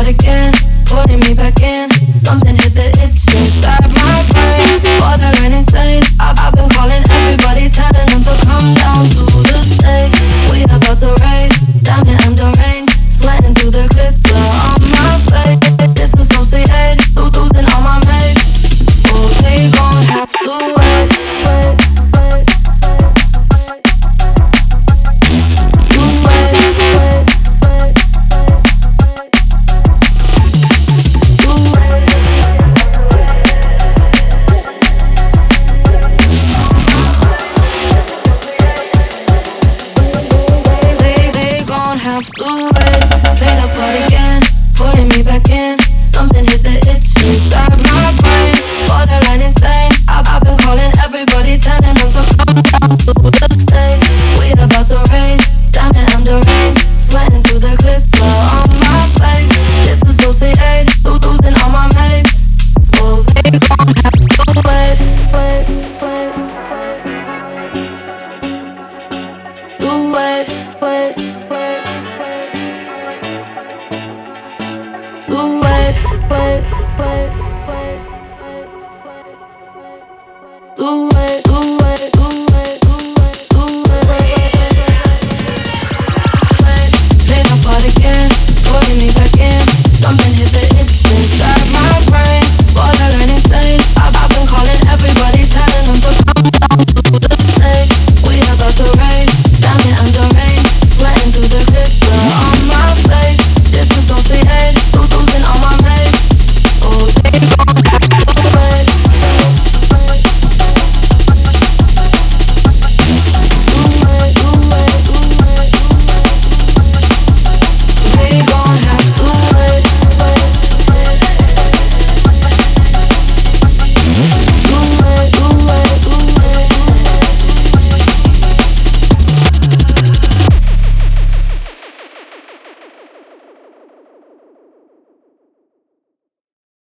apart again, pulling me back in. Something hit the itch inside my brain. Borderline insane. I've been calling everybody, telling them to come down to the stage. We about to race, damn it, I'm deranged. Sweating through the glitter on my face. Disassociate, losing all my mates. Oh, they gon' have to wait, wait, wait, wait, to wait, wait, wait, to wait. They gon' have to wait. Played up part again, pulling me back in. Something hit the itch inside my brain. Borderline insane. I've been calling everybody, telling them to come down to the stage. We about to race, damn it, I'm deranged. Sweating through the glitter on my face. Disassociate, losing all my mates. Oh, they gon' have to wait, wait, wait, wait, to wait, wait, wait, wait, to wait, wait, wait.